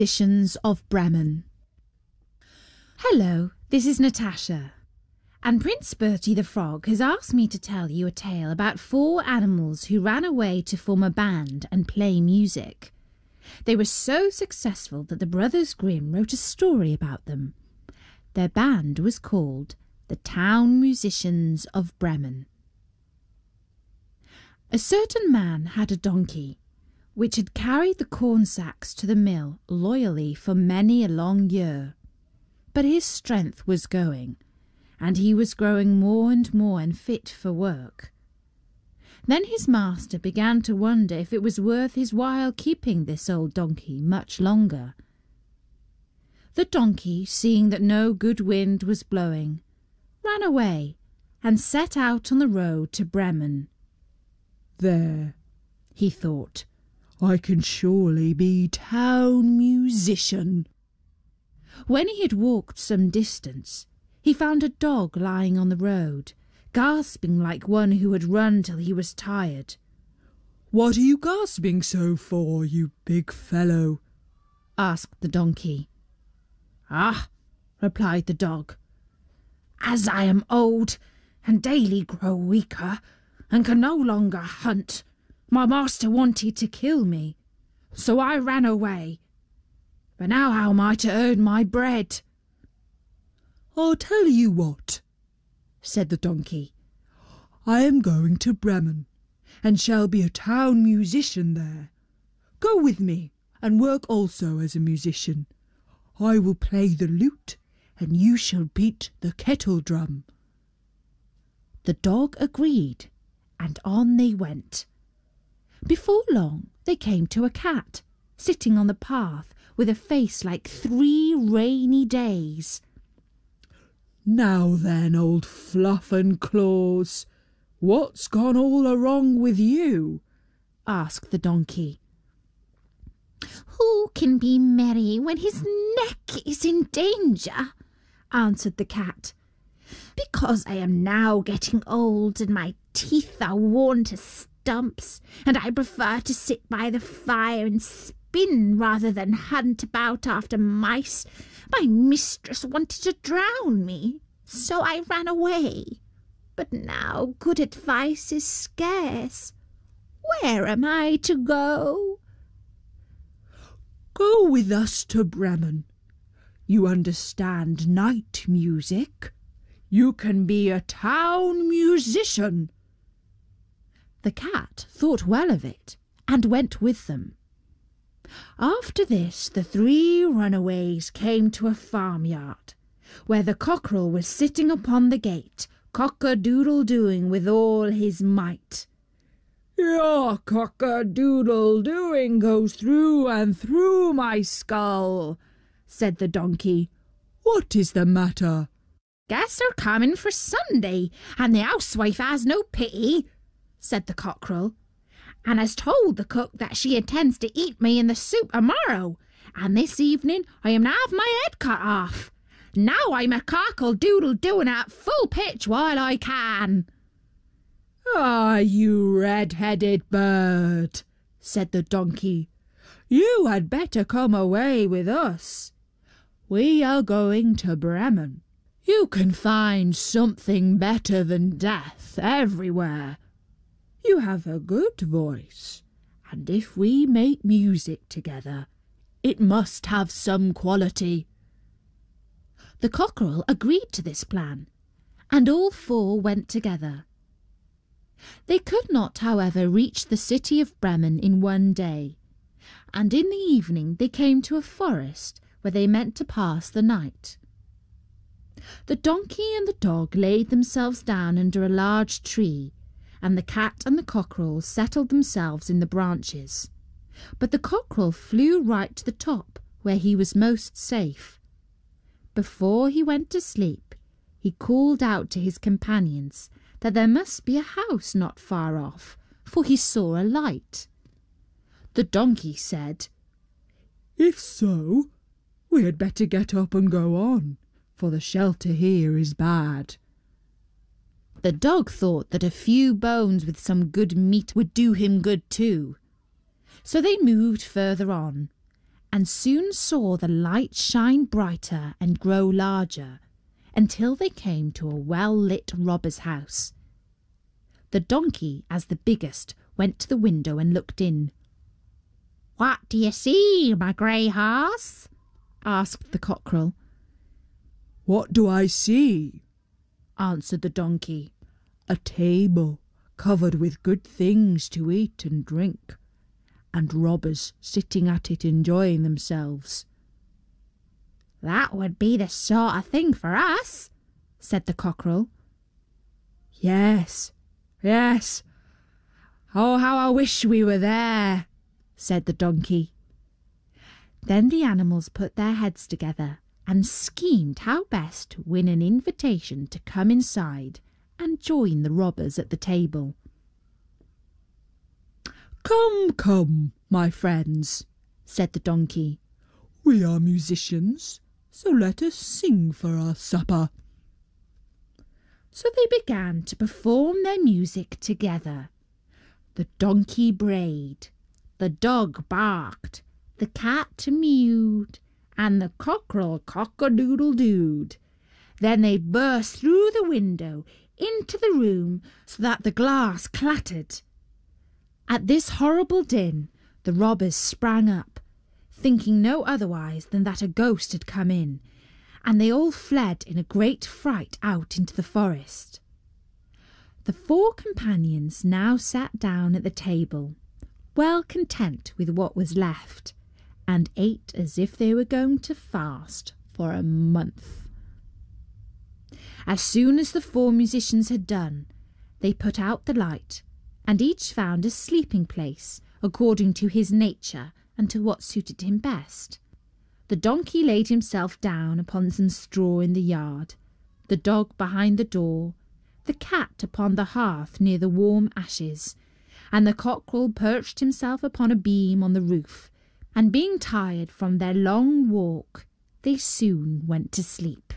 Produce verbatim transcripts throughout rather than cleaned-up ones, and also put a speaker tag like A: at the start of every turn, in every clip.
A: Musicians of Bremen. Hello, this is Natasha, and Prince Bertie the Frog has asked me to tell you a tale about four animals who ran away to form a band and play music. They were so successful that the Brothers Grimm wrote a story about them. Their band was called the Town Musicians of Bremen. A certain man had a donkey, which had carried the corn sacks to the mill loyally for many a long year. But his strength was going, and he was growing more and more unfit for work. Then his master began to wonder if it was worth his while keeping this old donkey much longer. The donkey, seeing that no good wind was blowing, ran away and set out on the road to Bremen.
B: "There," he thought, "I can surely be town musician."
A: When he had walked some distance, he found a dog lying on the road, gasping like one who had run till he was tired.
B: "What are you gasping so for, you big fellow?"
A: asked the donkey.
C: "Ah," replied the dog, "as I am old and daily grow weaker and can no longer hunt, my master wanted to kill me, so I ran away. But now how am I to earn my bread?"
B: "I'll tell you what," said the donkey. "I am going to Bremen, and shall be a town musician there. Go with me, and work also as a musician. I will play the lute, and you shall beat the kettle drum."
A: The dog agreed, and on they went. Before long they came to a cat, sitting on the path with a face like three rainy days.
B: "Now then, old Fluff and Claws, what's gone all wrong with you?"
A: asked the donkey.
D: "Who can be merry when his neck is in danger?" answered the cat. "Because I am now getting old and my teeth are worn to stumps, and I prefer to sit by the fire and spin rather than hunt about after mice. My mistress wanted to drown me, so I ran away. But now good advice is scarce. Where am I to go?"
B: "Go with us to Bremen. You understand night music. You can be a town musician."
A: The cat thought well of it, and went with them. After this the three runaways came to a farmyard, where the cockerel was sitting upon the gate, cock-a-doodle-doing with all his might.
B: "Your cock-a-doodle-doing goes through and through my skull," said the donkey. "What is the matter?"
C: "Guess they're coming for Sunday, and the housewife has no pity," said the cockerel, "and has told the cook that she intends to eat me in the soup tomorrow, and this evening I am to have my head cut off. Now I'm a cockle-doodle-doing at full pitch while I can."
B: "Ah, you red-headed bird," said the donkey, "you had better come away with us. We are going to Bremen. You can find something better than death everywhere. You have a good voice, and if we make music together, it must have some quality."
A: The cockerel agreed to this plan, and all four went together. They could not, however, reach the city of Bremen in one day, and in the evening they came to a forest where they meant to pass the night. The donkey and the dog laid themselves down under a large tree, and the cat and the cockerel settled themselves in the branches. But the cockerel flew right to the top, where he was most safe. Before he went to sleep, he called out to his companions that there must be a house not far off, for he saw a light. The donkey said,
B: "If so, we had better get up and go on, for the shelter here is bad."
A: The dog thought that a few bones with some good meat would do him good too. So they moved further on, and soon saw the light shine brighter and grow larger, until they came to a well-lit robber's house. The donkey, as the biggest, went to the window and looked in.
C: "What do you see, my grey horse?"
A: asked the cockerel.
B: "What do I see?"
A: answered the donkey.
B: "A table covered with good things to eat and drink, and robbers sitting at it enjoying themselves."
C: "That would be the sort of thing for us," said the cockerel.
B: "Yes, yes. Oh, how I wish we were there," said the donkey.
A: Then the animals put their heads together and schemed how best to win an invitation to come inside and join the robbers at the table.
B: "Come, come, my friends,"
A: said the donkey.
B: "We are musicians, so let us sing for our supper."
A: So they began to perform their music together. The donkey brayed, the dog barked, the cat mewed, and the cockerel cock-a-doodle-dooed. Then they burst through the window into the room so that the glass clattered. At this horrible din, the robbers sprang up, thinking no otherwise than that a ghost had come in, and they all fled in a great fright out into the forest. The four companions now sat down at the table, well content with what was left, and ate as if they were going to fast for a month. As soon as the four musicians had done, they put out the light, and each found a sleeping place according to his nature and to what suited him best. The donkey laid himself down upon some straw in the yard, the dog behind the door, the cat upon the hearth near the warm ashes, and the cockerel perched himself upon a beam on the roof, and being tired from their long walk, they soon went to sleep.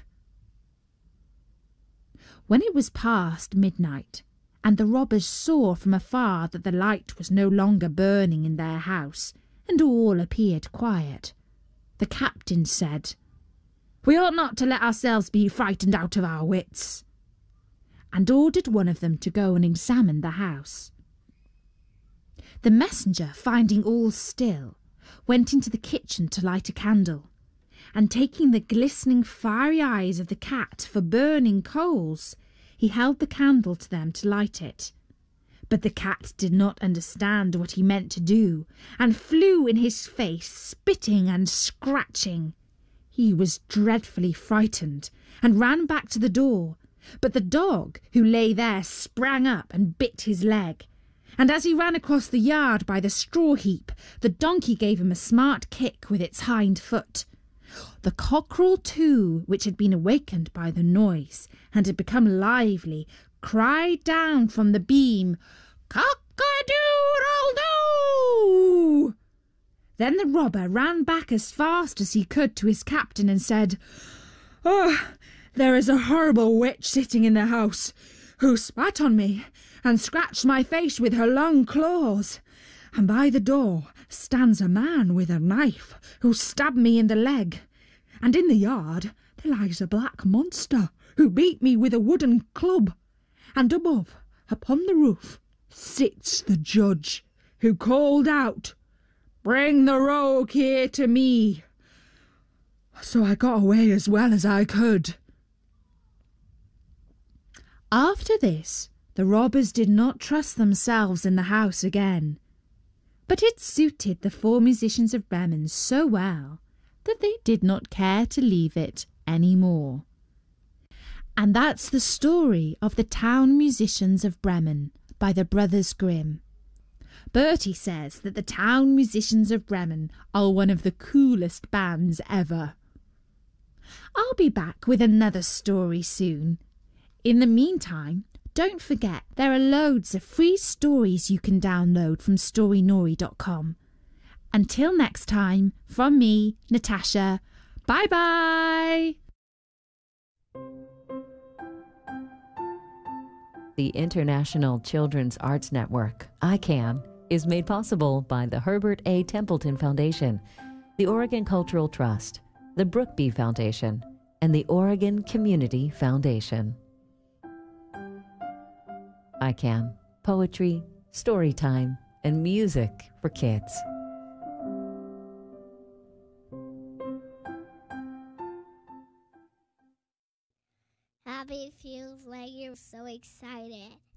A: When it was past midnight, and the robbers saw from afar that the light was no longer burning in their house, and all appeared quiet, the captain said, "We ought not to let ourselves be frightened out of our wits," and ordered one of them to go and examine the house. The messenger, finding all still, went into the kitchen to light a candle, and taking the glistening fiery eyes of the cat for burning coals, he held the candle to them to light it. But the cat did not understand what he meant to do, and flew in his face, spitting and scratching. He was dreadfully frightened, and ran back to the door, but the dog, who lay there, sprang up and bit his leg, and as he ran across the yard by the straw heap, the donkey gave him a smart kick with its hind foot. The cockerel, too, which had been awakened by the noise, and had become lively, cried down from the beam, "Cock-a-doodle-doo!" Then the robber ran back as fast as he could to his captain and said, "Oh, there is a horrible witch sitting in the house, who spat on me and scratched my face with her long claws. And by the door stands a man with a knife, who stabbed me in the leg. And in the yard there lies a black monster, who beat me with a wooden club. And above, upon the roof, sits the judge, who called out, 'Bring the rogue here to me.' So I got away as well as I could." After this, the robbers did not trust themselves in the house again. But it suited the four musicians of Bremen so well that they did not care to leave it any more. And that's the story of the Town Musicians of Bremen by the Brothers Grimm. Bertie says that the Town Musicians of Bremen are one of the coolest bands ever. I'll be back with another story soon. In the meantime, don't forget there are loads of free stories you can download from story nori dot com. Until next time, from me, Natasha, bye-bye!
E: The International Children's Arts Network, I CAN, is made possible by the Herbert A. Templeton Foundation the Oregon Cultural Trust, the Brookby Foundation, and the Oregon Community Foundation. I Can. Poetry, story time, and music for kids.
F: Happy feels like you're so excited.